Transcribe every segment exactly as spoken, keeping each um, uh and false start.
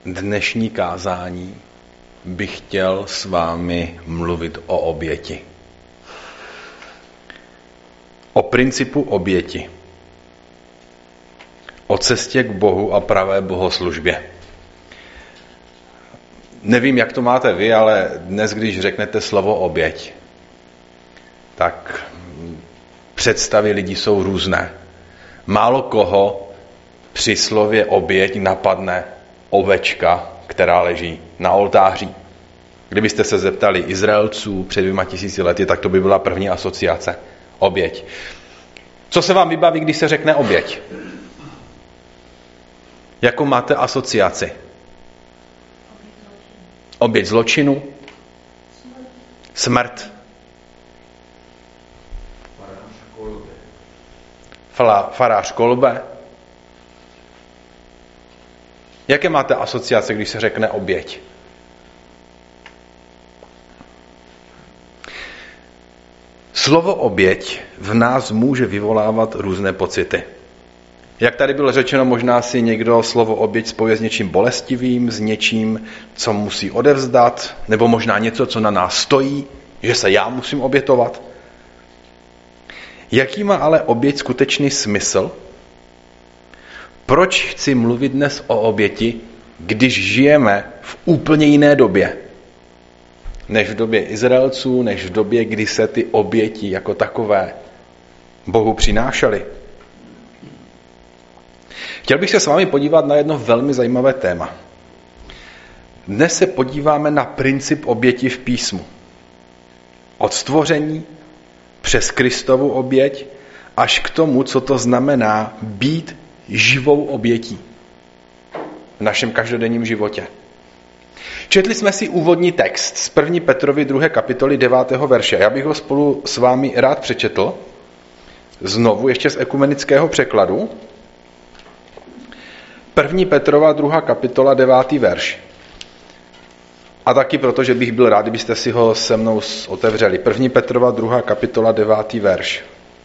dnešní kázání bych chtěl s vámi mluvit o oběti. O principu oběti. O cestě k Bohu a pravé bohoslužbě. Nevím, jak to máte vy, ale dnes, když řeknete slovo oběť, tak představy lidí jsou různé. Málo koho při slově oběť napadne ovečka, která leží na oltáři. Kdybyste se zeptali Izraelců před dvěma tisíci lety, tak to by byla první asociace. Oběť. Co se vám vybaví, když se řekne oběť? Jakou máte asociaci? Oběť zločinu? Smrt? Farář kolbe? Jaké máte asociace, když se řekne oběť? Slovo oběť v nás může vyvolávat různé pocity. Jak tady bylo řečeno, možná si někdo slovo oběť spojuje s něčím bolestivým, s něčím, co musí odevzdat, nebo možná něco, co na nás stojí, že se já musím obětovat. Jaký má ale oběť skutečný smysl? Proč chci mluvit dnes o oběti, když žijeme v úplně jiné době? Než v době Izraelců, než v době, kdy se ty oběti jako takové Bohu přinášely. Chtěl bych se s vámi podívat na jedno velmi zajímavé téma. Dnes se podíváme na princip oběti v písmu. Od stvoření přes Kristovu oběť až k tomu, co to znamená být živou obětí v našem každodenním životě. Četli jsme si úvodní text z první Petrovi druhé kapitoly devátého verše. Já bych ho spolu s vámi rád přečetl. Znovu ještě z ekumenického překladu. první Petrova druhá kapitola devátý verš. A taky proto, že bych byl rád, kdybyste si ho se mnou otevřeli. první Petrova druhá kapitola devátý verš.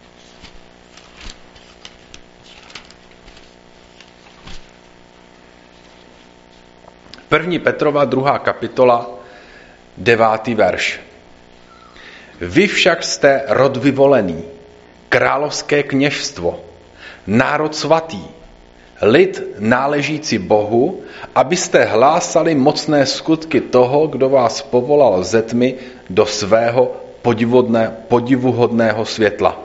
první Petrova druhá kapitola devátý verš. Vy však jste rod vyvolený, královské kněžstvo, národ svatý, lid náležící Bohu, abyste hlásali mocné skutky toho, kdo vás povolal ze tmy do svého podivuhodného světla.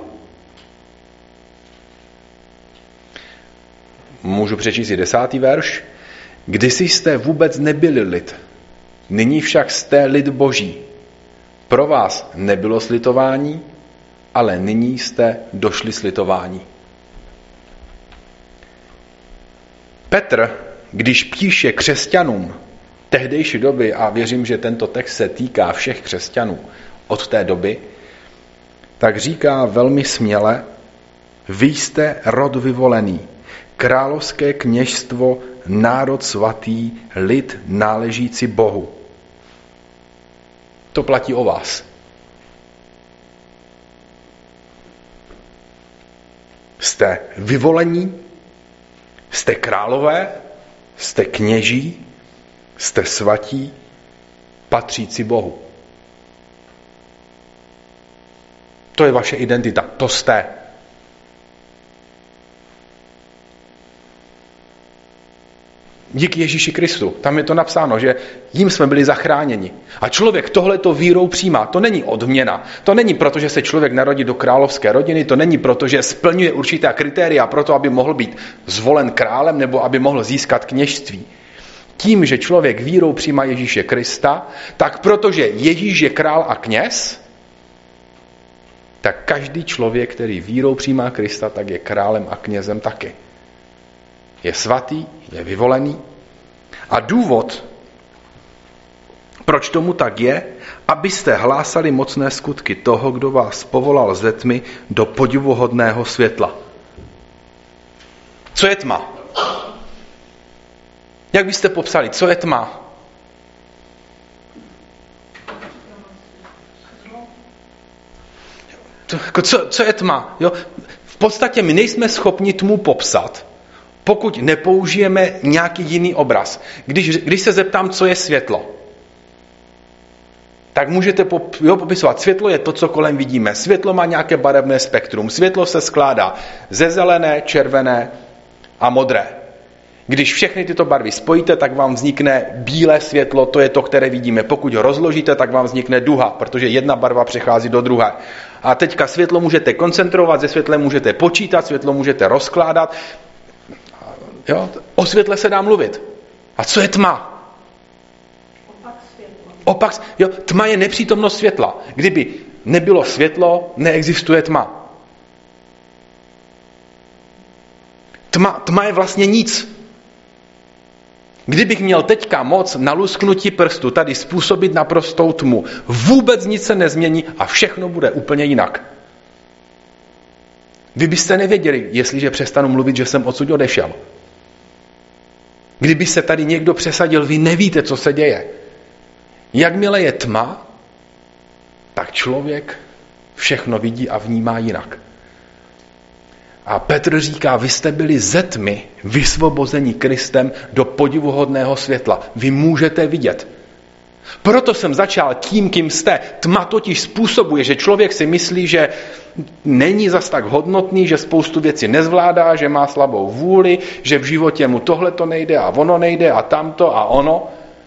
Můžu přečíst i desátý verš. Kdysi jste vůbec nebyli lid, nyní však jste lid Boží. Pro vás nebylo slitování, ale nyní jste došli slitování. Petr, když píše křesťanům tehdejší doby, a věřím, že tento text se týká všech křesťanů od té doby, tak říká velmi směle, vy jste rod vyvolený, královské kněžstvo, národ svatý, lid náležící Bohu. To platí o vás. Jste vyvolení, jste králové, jste kněží, jste svatí, patřící Bohu. To je vaše identita, to jste. Díky Ježíši Kristu. Tam je to napsáno, že jím jsme byli zachráněni. A člověk tohleto vírou přijímá. To není odměna. To není proto, že se člověk narodí do královské rodiny. To není proto, že splňuje určitá kritéria pro to, aby mohl být zvolen králem nebo aby mohl získat kněžství. Tím, že člověk vírou přijímá Ježíše Krista, tak protože Ježíš je král a kněz, tak každý člověk, který vírou přijímá Krista, tak je králem a knězem taky. Je svatý, je vyvolený. A důvod, proč tomu tak je, abyste hlásali mocné skutky toho, kdo vás povolal ze tmy do podivuhodného světla. Co je tma? Jak byste popsali, co je tma? Co, co je tma? Jo? V podstatě my nejsme schopni tmu popsat. pokud nepoužijeme nějaký jiný obraz. Když, když se zeptám, co je světlo, tak můžete pop, jo, popisovat. Světlo je to, co kolem vidíme. Světlo má nějaké barevné spektrum. Světlo se skládá ze zelené, červené a modré. Když všechny tyto barvy spojíte, tak vám vznikne bílé světlo, to je to, které vidíme. Pokud ho rozložíte, tak vám vznikne duha, protože jedna barva přechází do druhé. A teďka světlo můžete koncentrovat, ze světlem můžete počítat, světlo můžete rozkládat. Jo? O světle se dá mluvit. A co je tma? Opak světla. Opak, jo, tma je nepřítomnost světla. Kdyby nebylo světlo, neexistuje tma. Tma, tma je vlastně nic. Kdybych měl teďka moc na lusknutí prstu tady způsobit naprostou tmu, vůbec nic se nezmění a všechno bude úplně jinak. Vy byste nevěděli, jestliže přestanu mluvit, že jsem odsud odešel. Kdyby se tady někdo přesadil, vy nevíte, co se děje. Jakmile je tma, tak člověk všechno vidí a vnímá jinak. A Petr říká, vy jste byli ze tmy vysvobozeni Kristem do podivuhodného světla. Vy můžete vidět. Proto jsem začal tím, kým jste. Tma totiž způsobuje, že člověk si myslí, že není zas tak hodnotný, že spoustu věcí nezvládá, že má slabou vůli, že v životě mu tohle to nejde a ono nejde a tamto a ono.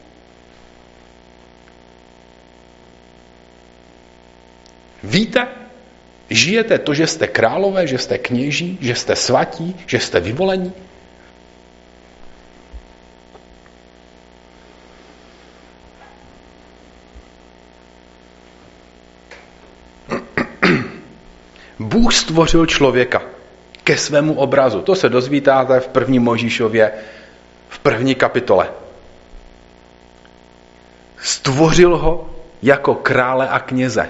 Víte? Žijete to, že jste králové, že jste kněží, že jste svatí, že jste vyvolení? Bůh stvořil člověka ke svému obrazu. To se dozvídáte v první Mojžíšově, v první kapitole. Stvořil ho jako krále a kněze.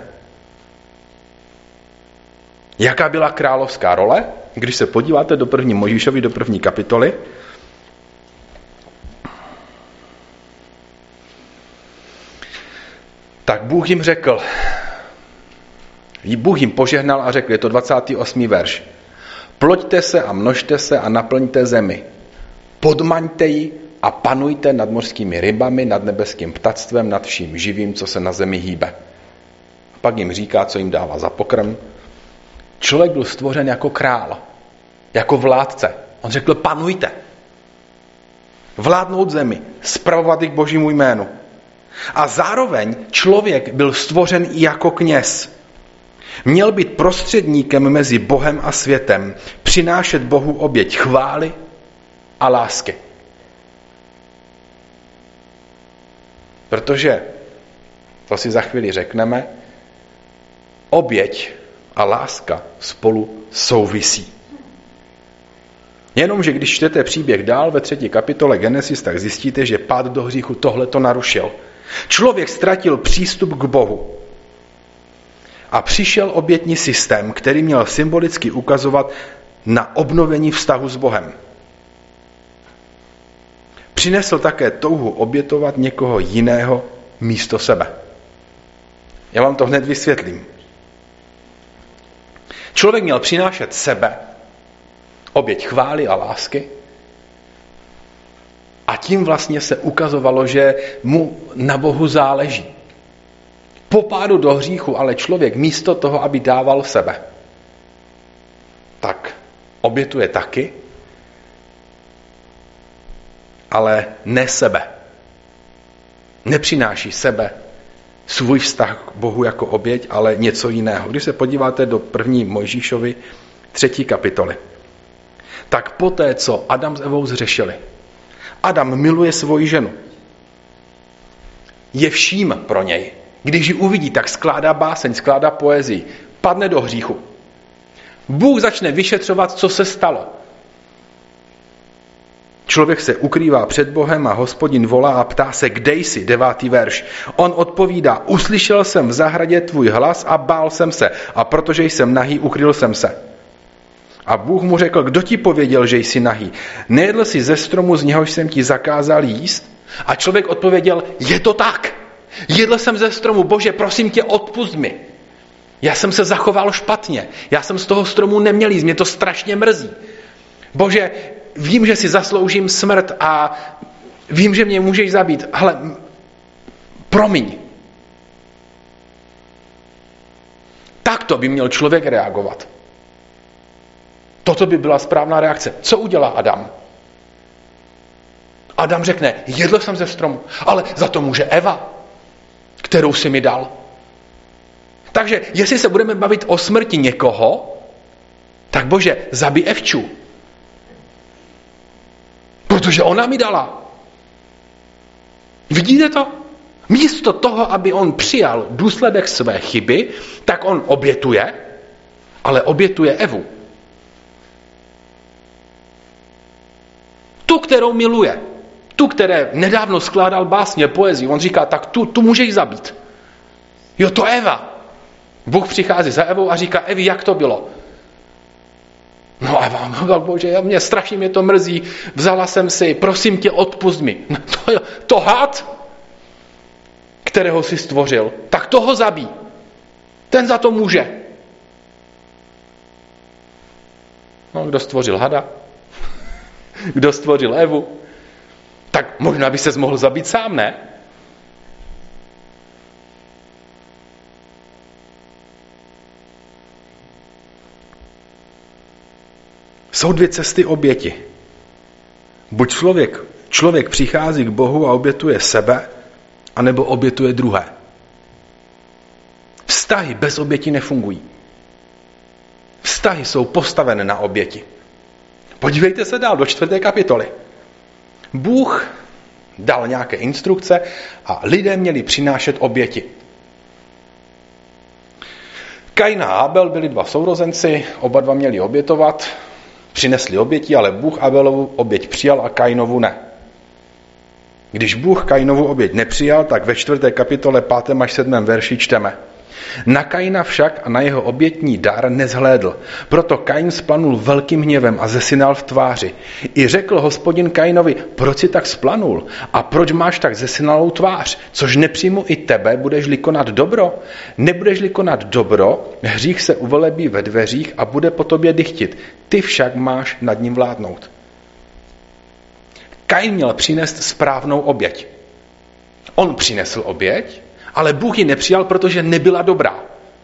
Jaká byla královská role? Když se podíváte do první Mojžíšovy, do první kapitoly, tak Bůh jim řekl, Bůh jim požehnal a řekl, je to dvacátý osmý verš, ploďte se a množte se a naplňte zemi, podmaňte ji a panujte nad mořskými rybami, nad nebeským ptactvem, nad vším živým, co se na zemi hýbe. A pak jim říká, co jim dává za pokrm. Člověk byl stvořen jako král, jako vládce. On řekl, panujte. Vládnout zemi, spravovat ji k Božímu jménu. A zároveň člověk byl stvořen i jako kněz. Měl být prostředníkem mezi Bohem a světem, přinášet Bohu oběť chvály a lásky. Protože, to si za chvíli řekneme, oběť a láska spolu souvisí. Jenomže když čtete příběh dál ve třetí kapitole Genesis, tak zjistíte, že pád do hříchu tohle to narušil. Člověk ztratil přístup k Bohu. A přišel obětní systém, který měl symbolicky ukazovat na obnovení vztahu s Bohem. Přinesl také touhu obětovat někoho jiného místo sebe. Já vám to hned vysvětlím. Člověk měl přinášet sebe, oběť chvály a lásky, a tím vlastně se ukazovalo, že mu na Bohu záleží. Po pádu do hříchu ale člověk místo toho, aby dával sebe, tak obětuje taky, ale ne sebe. Nepřináší sebe, svůj vztah k Bohu jako oběť, ale něco jiného. Když se podíváte do první Mojžíšovy třetí kapitoly, tak poté, co Adam s Evou zřešili, Adam miluje svoji ženu. Je vším pro něj. Když ji uvidí, tak skládá báseň, skládá poezii, padne do hříchu. Bůh začne vyšetřovat, co se stalo. Člověk se ukrývá před Bohem a Hospodin volá a ptá se, kde jsi, devátý verš. On odpovídá, uslyšel jsem v zahradě tvůj hlas a bál jsem se, a protože jsem nahý, ukryl jsem se. A Bůh mu řekl, kdo ti pověděl, že jsi nahý? Nejedl jsi ze stromu, z něhož jsem ti zakázal jíst? A člověk odpověděl, je to tak. Jedl jsem ze stromu, Bože, prosím tě, odpusť mi. Já jsem se zachoval špatně. Já jsem z toho stromu neměl jíst, mě to strašně mrzí. Bože, vím, že si zasloužím smrt a vím, že mě můžeš zabít, ale promiň. Takto by měl člověk reagovat. Toto by byla správná reakce. Co udělá Adam? Adam řekne, jedl jsem ze stromu, ale za to může Eva, kterou si mi dal. Takže jestli se budeme bavit o smrti někoho, tak Bože, zabij Evču. Protože ona mi dala. Vidíte to? Místo toho, aby on přijal důsledek své chyby, tak on obětuje, ale obětuje Evu. Tu, kterou miluje. Tu, které nedávno skládal básně, poezii. On říká, tak tu, tu můžeš zabít. Jo, to Eva. Bůh přichází za Evou a říká, Evi, jak to bylo? No Eva, no Bože, mě strašně mě to mrzí. Vzala jsem si, prosím tě, odpusť mi. No, to, to had, kterého si stvořil, tak toho zabij. Ten za to může. No, kdo stvořil hada? Kdo stvořil Evu? Tak možná by ses mohl zabít sám, ne? Jsou dvě cesty oběti. Buď člověk, člověk přichází k Bohu a obětuje sebe, anebo obětuje druhé. Vztahy bez oběti nefungují. Vztahy jsou postavené na oběti. Podívejte se dál do čtvrté kapitoly. Bůh dal nějaké instrukce a lidé měli přinášet oběti. Kain a Abel byli dva sourozenci, oba dva měli obětovat, přinesli oběti, ale Bůh Abelovu oběť přijal a Kainovu ne. Když Bůh Kainovu oběť nepřijal, tak ve čtvrté kapitole pátém až sedmém verši čteme. Na Kaina však a na jeho obětní dar nezhlédl. Proto Kain splanul velkým hněvem a zesinal v tváři. I řekl Hospodin Kainovi, proč si tak splanul? A proč máš tak zesinalou tvář? Což nepřijmu i tebe, budeš-li konat dobro? Nebudeš-li konat dobro, hřích se uvelebí ve dveřích a bude po tobě dychtit. Ty však máš nad ním vládnout. Kain měl přinést správnou oběť. On přinesl oběť, ale Bůh ji nepřijal, protože nebyla dobrá.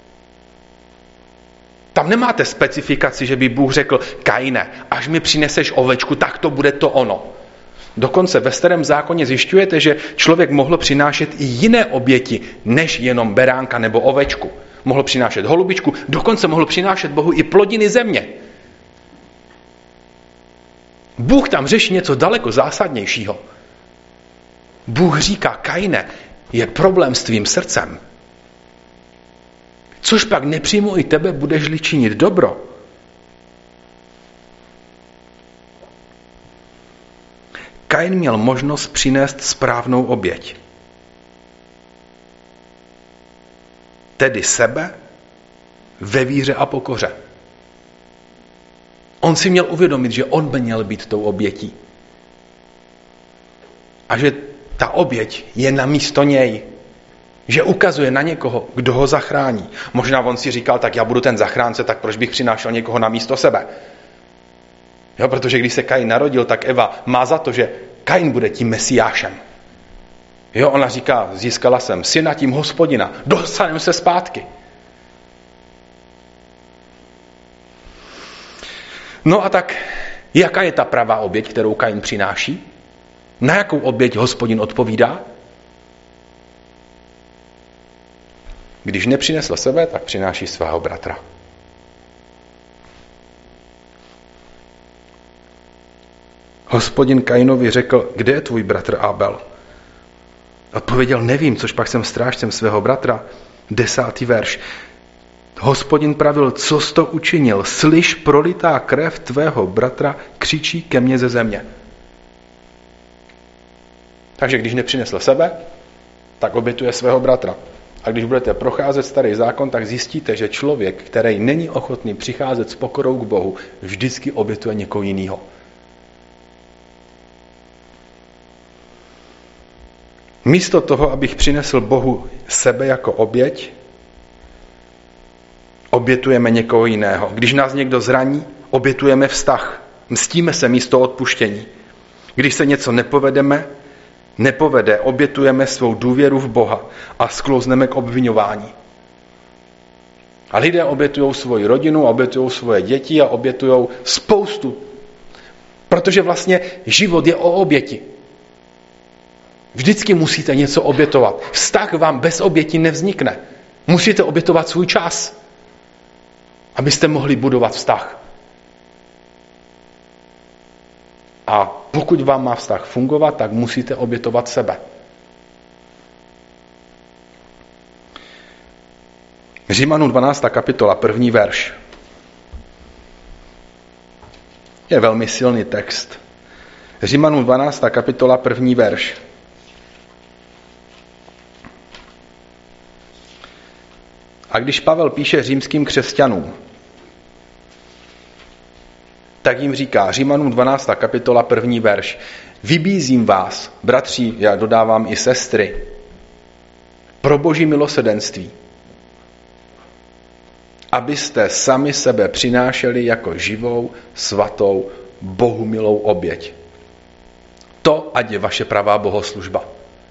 Tam nemáte specifikaci, že by Bůh řekl, Kaine, až mi přineseš ovečku, tak to bude to ono. Dokonce ve Starém zákoně zjišťujete, že člověk mohl přinášet i jiné oběti, než jenom beránka nebo ovečku. Mohl přinášet holubičku, dokonce mohl přinášet Bohu i plodiny země. Bůh tam řeší něco daleko zásadnějšího. Bůh říká, Kaine, je problém s tvým srdcem. Což pak nepřijmu i tebe, budeš-li činit dobro. Kain měl možnost přinést správnou oběť. Tedy sebe ve víře a pokoře. On si měl uvědomit, že on by měl být tou obětí. A že ta oběť je na místo něj. Že ukazuje na někoho, kdo ho zachrání. Možná on si říkal, tak já budu ten zachránce, tak proč bych přinášel někoho na místo sebe? Jo, protože když se Kain narodil, tak Eva má za to, že Kain bude tím mesiášem. Jo, ona říká, získala jsem syna tím Hospodina, dostaneme se zpátky. No a tak, jaká je ta pravá oběť, kterou Kain přináší? Na jakou oběť Hospodin odpovídá? Když nepřinesl sebe, tak přináší svého bratra. Hospodin Kainovi řekl, kde je tvůj bratr Abel? Odpověděl, nevím, což pak jsem strážcem svého bratra. Desátý verš. Hospodin pravil, co jsi to učinil? Slyš, prolitá krev tvého bratra křičí ke mně ze země. Takže když nepřinesl sebe, tak obětuje svého bratra. A když budete procházet starý zákon, tak zjistíte, že člověk, který není ochotný přicházet s pokorou k Bohu, vždycky obětuje někoho jiného. Místo toho, abych přinesl Bohu sebe jako oběť, obětujeme někoho jiného. Když nás někdo zraní, obětujeme vztah. Mstíme se místo odpuštění. Když se něco nepovedeme, nepovede, obětujeme svou důvěru v Boha a sklouzneme k obviňování. A lidé obětují svoji rodinu, obětují svoje děti a obětují spoustu. Protože vlastně život je o oběti. Vždycky musíte něco obětovat. Vztah vám bez oběti nevznikne. Musíte obětovat svůj čas, abyste mohli budovat vztah. A pokud vám má vztah fungovat, tak musíte obětovat sebe. Římanům dvanáctá kapitola, první verš. Je velmi silný text. Římanům dvanáctá kapitola, první verš. A když Pavel píše římským křesťanům, tak jim říká, Římanům dvanáctá kapitola, první verš. Vybízím vás, bratři, já dodávám i sestry, pro boží milosrdenství, abyste sami sebe přinášeli jako živou, svatou, bohumilou oběť. To, ať je vaše pravá bohoslužba.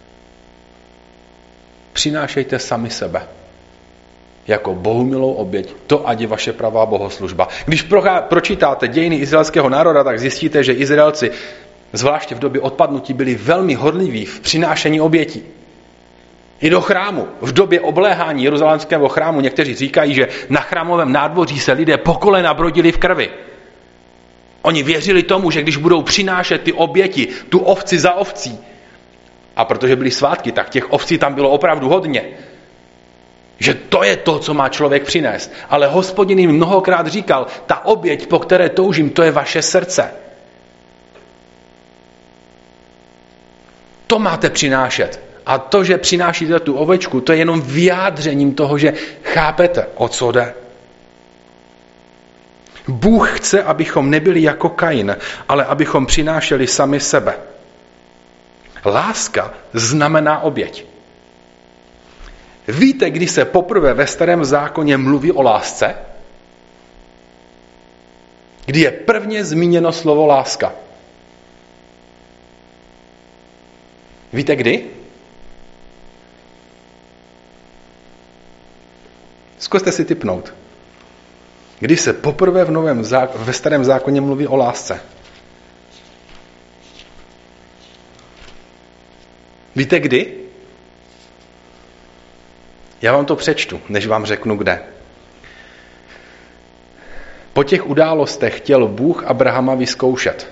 Přinášejte sami sebe jako bohumilou oběť, to, ať je vaše pravá bohoslužba. Když pročítáte dějiny izraelského národa, tak zjistíte, že Izraelci, zvláště v době odpadnutí, byli velmi horliví v přinášení obětí. I do chrámu. V době obléhání jeruzalémského chrámu někteří říkají, že na chrámovém nádvoří se lidé po kolena brodili v krvi. Oni věřili tomu, že když budou přinášet ty oběti, tu ovci za ovcí, a protože byly svátky, tak těch ovcí tam bylo opravdu hodně, že to je to, co má člověk přinést. Ale Hospodin jim mnohokrát říkal, ta oběť, po které toužím, to je vaše srdce. To máte přinášet. A to, že přinášíte tu ovečku, to je jenom vyjádřením toho, že chápete, o co jde. Bůh chce, abychom nebyli jako Kain, ale abychom přinášeli sami sebe. Láska znamená oběť. Víte, kdy se poprvé ve Starém zákoně mluví o lásce? Kdy je prvně zmíněno slovo láska? Víte kdy? Zkuste si tipnout. Kdy se poprvé v novém zák- ve Starém zákoně mluví o lásce? Víte kdy? Já vám to přečtu, než vám řeknu kde. Po těch událostech chtěl Bůh Abrahama vyzkoušet.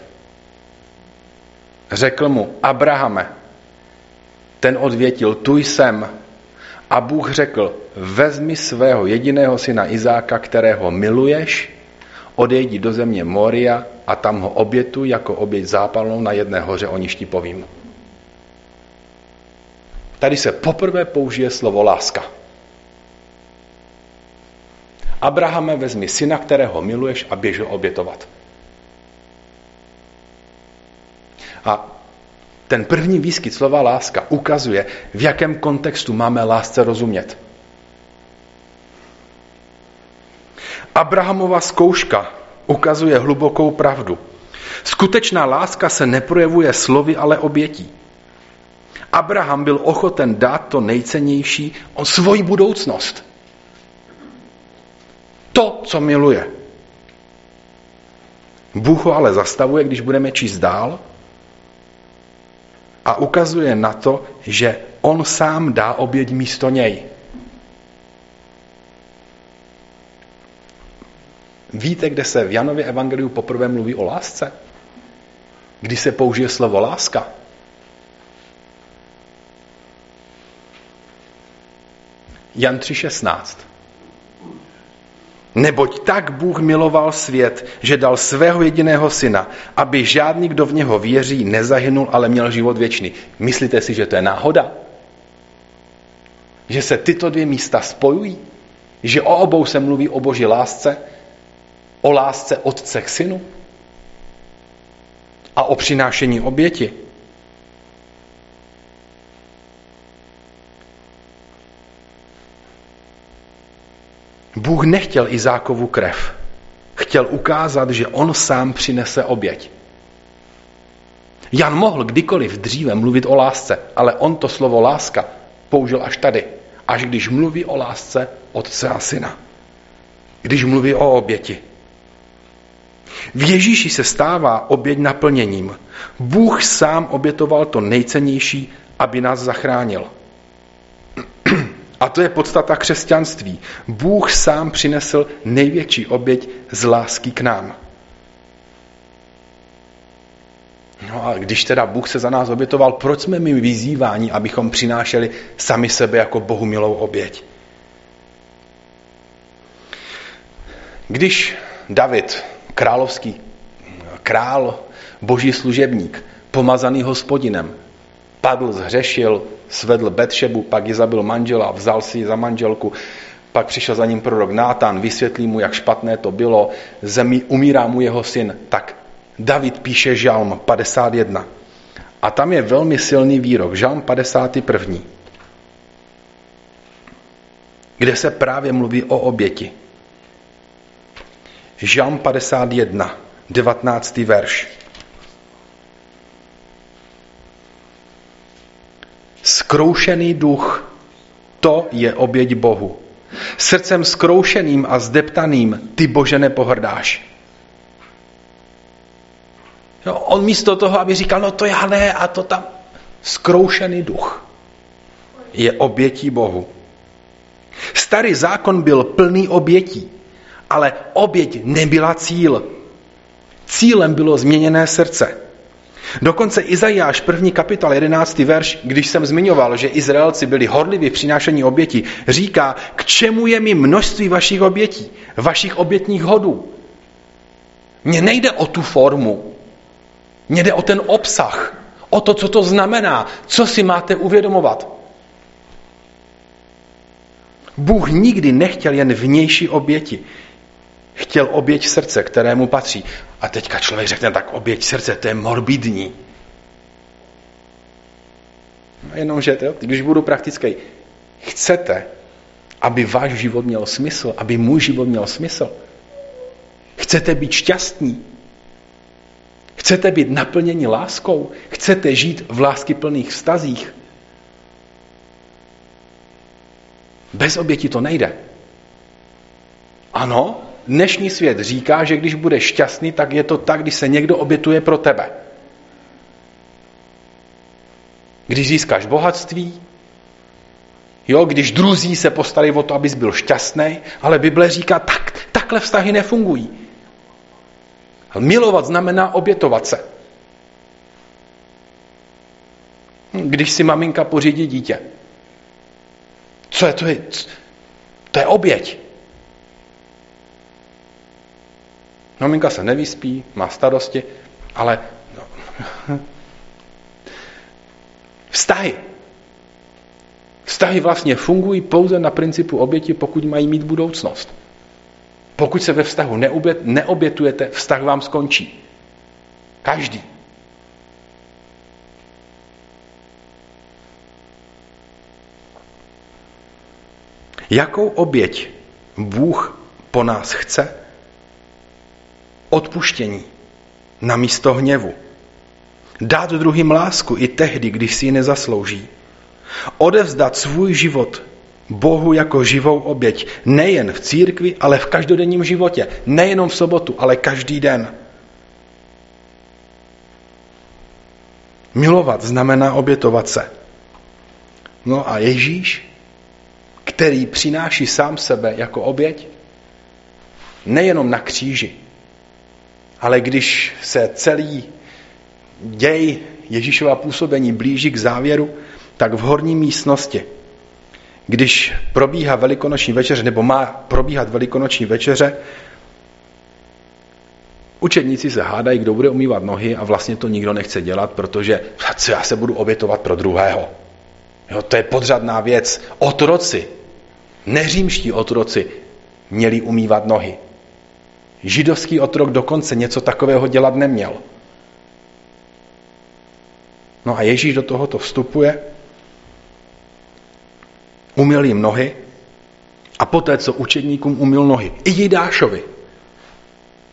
Řekl mu, Abrahame, ten odvětil, tu jsem. A Bůh řekl, vezmi svého jediného syna Izáka, kterého miluješ, odejdi do země Moria a tam ho obětuj jako oběť zápalnou na jedné hoře, o níž ti povím. Tady se poprvé použije slovo láska. Abrahame, vezmi syna, kterého miluješ a běž ho obětovat. A ten první výskyt slova láska ukazuje, v jakém kontextu máme lásce rozumět. Abrahamova zkouška ukazuje hlubokou pravdu. Skutečná láska se neprojevuje slovy, ale obětí. Abraham byl ochoten dát to nejcennější, o svoji budoucnost. To, co miluje. Bůh ho ale zastavuje, když budeme číst dál, a ukazuje na to, že on sám dá oběť místo něj. Víte, kde se v Janově evangeliu poprvé mluví o lásce? Kdy se použije slovo láska? Jan tři šestnáct. Neboť tak Bůh miloval svět, že dal svého jediného syna, aby žádný, kdo v něho věří, nezahynul, ale měl život věčný. Myslíte si, že to je náhoda? Že se tyto dvě místa spojují? Že o obou se mluví o boží lásce? O lásce otce k synu? A o přinášení oběti? Bůh nechtěl Izákovu krev. chtěl ukázat, že on sám přinese oběť. Jan mohl kdykoliv dříve mluvit o lásce, ale on to slovo láska použil až tady, až když mluví o lásce Otce a Syna. Když mluví o oběti. V Ježíši se stává oběť naplněním. Bůh sám obětoval to nejcennější, aby nás zachránil. A to je podstata křesťanství. Bůh sám přinesl největší oběť z lásky k nám. No a když teda Bůh se za nás obětoval, proč jsme my vyzýváni, abychom přinášeli sami sebe jako Bohu milou oběť? Když David, královský král, boží služebník, pomazaný Hospodinem, padl, zhřešil, svedl Betšebu, pak ji zabil manžela, vzal si ji za manželku, pak přišel za ním prorok Nátan, vysvětlí mu, jak špatné to bylo, zemi, umírá mu jeho syn, tak David píše žalm padesát jedna. A tam je velmi silný výrok, žalm padesát jedna, kde se právě mluví o oběti. Žalm padesát jedna, devatenáctý verš. Zkroušený duch, to je oběť Bohu. Srdcem zkroušeným a zdeptaným ty, Bože, nepohrdáš. Jo, on místo toho, aby říkal, no to já ne, a to tam. Zkroušený duch je obětí Bohu. Starý zákon byl plný obětí, ale oběť nebyla cíl. Cílem bylo změněné srdce. Dokonce Izajáš první kapitola jedenáctý verš, když jsem zmiňoval, že Izraelci byli horliví v přinášení obětí, říká, k čemu je mi množství vašich obětí, vašich obětních hodů. Mně nejde o tu formu, mně jde o ten obsah, o to, co to znamená, co si máte uvědomovat. Bůh nikdy nechtěl jen vnější oběti. Chtěl oběť srdce, kterému patří. A teďka člověk řekne, tak oběť srdce, to je morbidní. No jenomže, to, když budu praktický, chcete, aby váš život měl smysl, aby můj život měl smysl. Chcete být šťastní. Chcete být naplněni láskou. Chcete žít v láskyplných vztazích. Bez oběti to nejde. Ano, dnešní svět říká, že když budeš šťastný, tak je to tak, když se někdo obětuje pro tebe. Když získáš bohatství, jo, když druzí se postarají o to, abys byl šťastný, ale Bible říká, tak, takhle vztahy nefungují. Milovat znamená obětovat se. Když si maminka pořídí dítě. Co je to? Je, to je oběť. Maminka se nevyspí, má starosti, ale no, vztahy. Vztahy vlastně fungují pouze na principu oběti, pokud mají mít budoucnost. Pokud se ve vztahu neobět, neobětujete, vztah vám skončí. Každý. Jakou oběť Bůh po nás chce? Odpuštění namísto hněvu. Dát druhým lásku i tehdy, když si ji nezaslouží. Odevzdat svůj život Bohu jako živou oběť. Nejen v církvi, ale v každodenním životě. Nejenom v sobotu, ale každý den. Milovat znamená obětovat se. No a Ježíš, který přináší sám sebe jako oběť, nejenom na kříži, ale když se celý děj Ježíšova působení blíží k závěru, tak v horní místnosti, když probíhá velikonoční večeře, nebo má probíhat velikonoční večeře, učedníci se hádají, kdo bude umývat nohy a vlastně to nikdo nechce dělat, protože co já se budu obětovat pro druhého. Jo, to je podřadná věc. Otroci, neřímští otroci, měli umývat nohy. Židovský otrok dokonce něco takového dělat neměl. No a Ježíš do tohoto vstupuje, umyl jim nohy a poté, co učedníkům umyl nohy, i Jidášovi,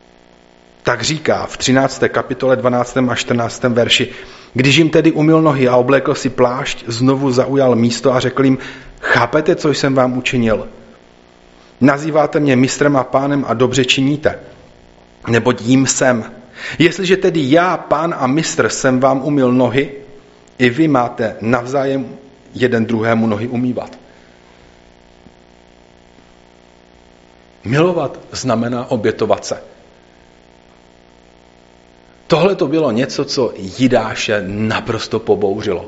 tak říká v třinácté kapitole dvanáctém a čtrnáctém verši: Když jim tedy umyl nohy a oblékl si plášť, znovu zaujal místo a řekl jim: Chápete, co jsem vám učinil? Nazýváte mě mistrem a pánem a dobře činíte, neboť jím jsem. Jestliže tedy já, pán a mistr, jsem vám umyl nohy, i vy máte navzájem jeden druhému nohy umývat. Milovat znamená obětovat se. Tohle to bylo něco, co Jidáše naprosto pobouřilo.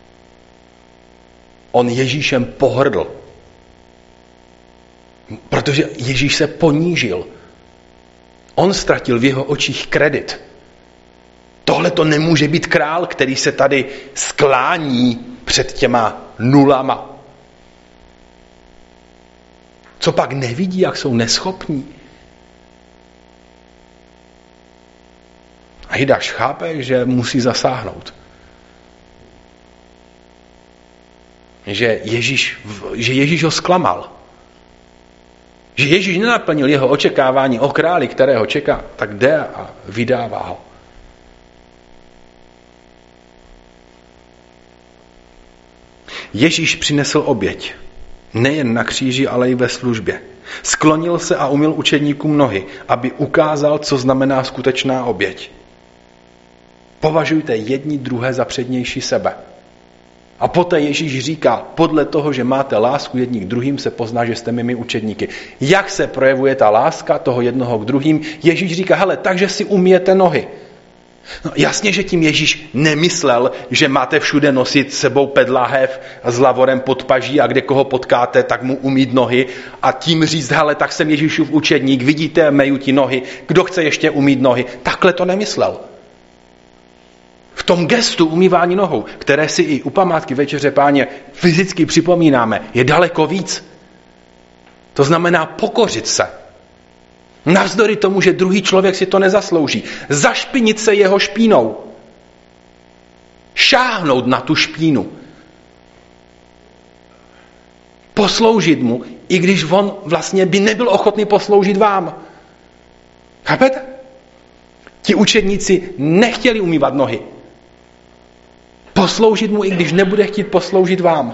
On Ježíšem pohrdl, protože Ježíš se ponížil. On ztratil v jeho očích kredit. Tohle to nemůže být král, který se tady sklání před těma nulama. Co pak nevidí, jak jsou neschopní? A Jidáš chápe, že musí zasáhnout. Že Ježíš, že Ježíš ho zklamal. Že Ježíš nenaplnil jeho očekávání o králi, kterého čeká, tak jde a vydává ho. Ježíš přinesl oběť. Nejen na kříži, ale i ve službě. Sklonil se a umyl učedníkům nohy, aby ukázal, co znamená skutečná oběť. Považujte jedni druhé za přednější sebe. A poté Ježíš říká, podle toho, že máte lásku jedni k druhým, se pozná, že jste mými učedníky. Jak se projevuje ta láska toho jednoho k druhým? Ježíš říká, hele, takže si umyjete nohy. No, jasně, že tím Ježíš nemyslel, že máte všude nosit sebou pedlahev s lavorem pod paží a kde koho potkáte, tak mu umýt nohy a tím říct, hele, tak jsem Ježíšův učedník, vidíte, meju ti nohy, kdo chce ještě umýt nohy. Takhle to nemyslel. V tom gestu umývání nohou, které si i u památky Večeře Páně fyzicky připomínáme, je daleko víc. To znamená pokořit se. Navzdory tomu, že druhý člověk si to nezaslouží. Zašpinit se jeho špínou. Šáhnout na tu špínu. Posloužit mu, i když on vlastně by nebyl ochotný posloužit vám. Chápete? Ti učedníci nechtěli umývat nohy. Posloužit mu, i když nebude chtít posloužit vám.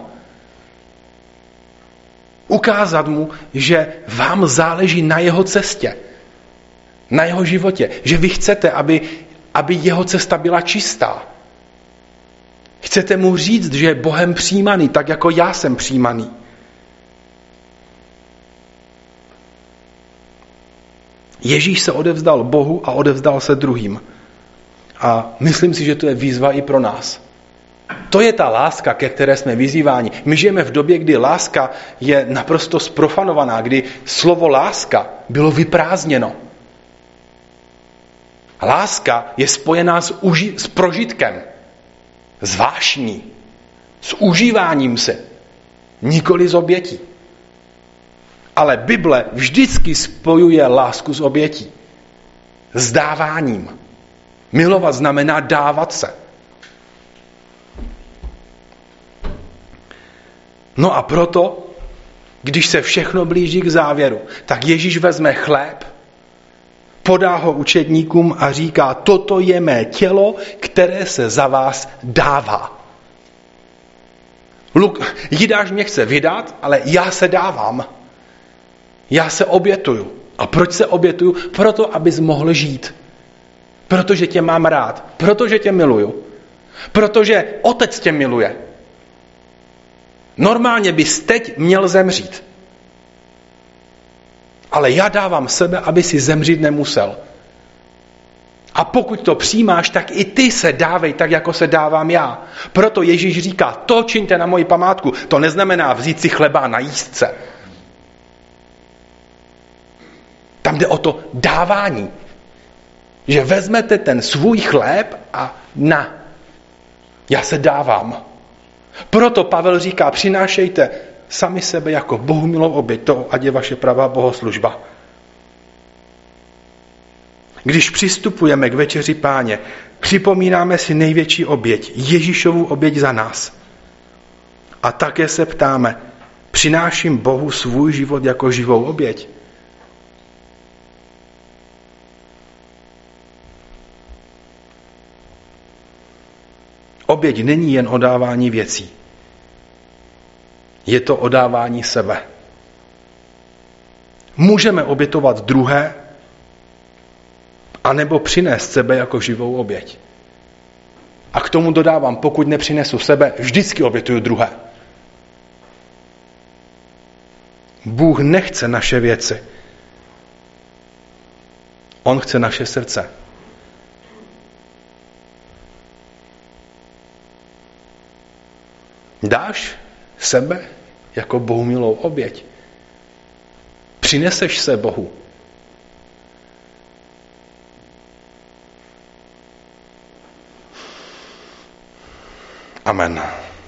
Ukázat mu, že vám záleží na jeho cestě, na jeho životě, že vy chcete, aby, aby jeho cesta byla čistá. Chcete mu říct, že je Bohem přijímaný, tak jako já jsem přijímaný. Ježíš se odevzdal Bohu a odevzdal se druhým. A myslím si, že to je výzva i pro nás. To je ta láska, ke které jsme vyzýváni. My žijeme v době, kdy láska je naprosto zprofanovaná, kdy slovo láska bylo vyprázdněno. Láska je spojená s, uži- s prožitkem, s vášní, s užíváním se, nikoli s obětí. Ale Bible vždycky spojuje lásku s obětí, s dáváním. Milovat znamená dávat se. No a proto, když se všechno blíží k závěru, tak Ježíš vezme chléb, podá ho učedníkům a říká, toto je mé tělo, které se za vás dává. Luk, Jidáš mě chce vydat, ale já se dávám. Já se obětuju. A proč se obětuju? Proto, abys mohl žít. Protože tě mám rád. Protože tě miluju. Protože Otec tě miluje. Normálně bys teď měl zemřít. Ale já dávám sebe, aby si zemřít nemusel. A pokud to přijímáš, tak i ty se dávej tak, jako se dávám já. Proto Ježíš říká, to čiňte na moji památku. To neznamená vzít si chleba a najíst se. Tam jde o to dávání. Že vezmete ten svůj chléb a na. Já se dávám. Proto Pavel říká, přinášejte sami sebe jako bohumilou oběť, to ať je vaše pravá bohoslužba. Když přistupujeme k Večeři Páně, připomínáme si největší oběť, Ježíšovu oběť za nás. A také se ptáme, přináším Bohu svůj život jako živou oběť? oběť není jen o dávání věcí. Je to o dávání sebe. Můžeme obětovat druhé, anebo přinést sebe jako živou oběť. A k tomu dodávám, pokud nepřinesu sebe, vždycky obětuju druhé. Bůh nechce naše věci. On chce naše srdce. Dáš sebe jako bohumilou oběť? Přineseš se Bohu? Amen.